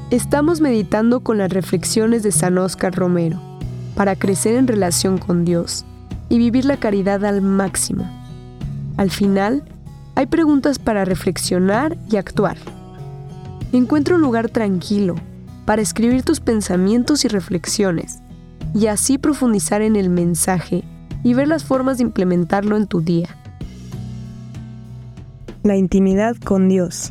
Estamos meditando con las reflexiones de San Óscar Romero para crecer en relación con Dios y vivir la caridad al máximo. Al final, hay preguntas para reflexionar y actuar. Encuentra un lugar tranquilo para escribir tus pensamientos y reflexiones y así profundizar en el mensaje y ver las formas de implementarlo en tu día. La intimidad con Dios.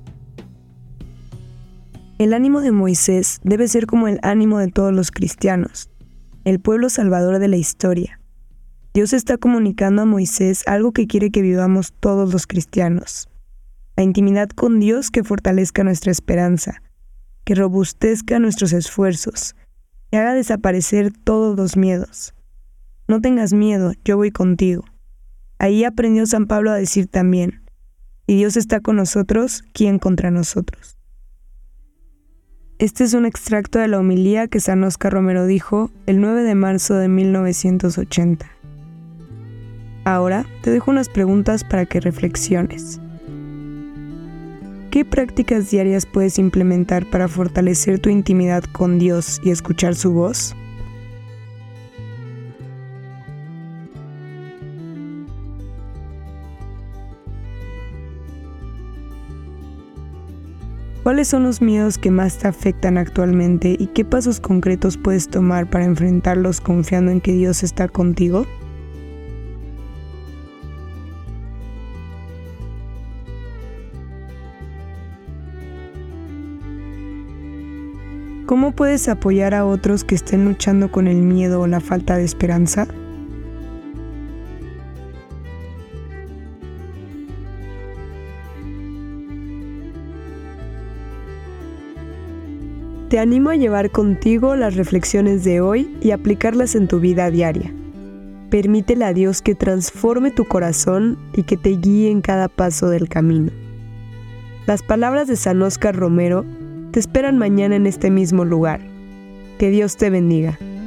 El ánimo de Moisés debe ser como el ánimo de todos los cristianos, el pueblo salvador de la historia. Dios está comunicando a Moisés algo que quiere que vivamos todos los cristianos. La intimidad con Dios que fortalezca nuestra esperanza, que robustezca nuestros esfuerzos, y haga desaparecer todos los miedos. No tengas miedo, yo voy contigo. Ahí aprendió San Pablo a decir también, si Dios está con nosotros, ¿quién contra nosotros? Este es un extracto de la homilía que San Óscar Romero dijo el 9 de marzo de 1980. Ahora te dejo unas preguntas para que reflexiones. ¿Qué prácticas diarias puedes implementar para fortalecer tu intimidad con Dios y escuchar su voz? ¿Cuáles son los miedos que más te afectan actualmente y qué pasos concretos puedes tomar para enfrentarlos confiando en que Dios está contigo? ¿Cómo puedes apoyar a otros que estén luchando con el miedo o la falta de esperanza? Te animo a llevar contigo las reflexiones de hoy y aplicarlas en tu vida diaria. Permítele a Dios que transforme tu corazón y que te guíe en cada paso del camino. Las palabras de San Óscar Romero te esperan mañana en este mismo lugar. Que Dios te bendiga.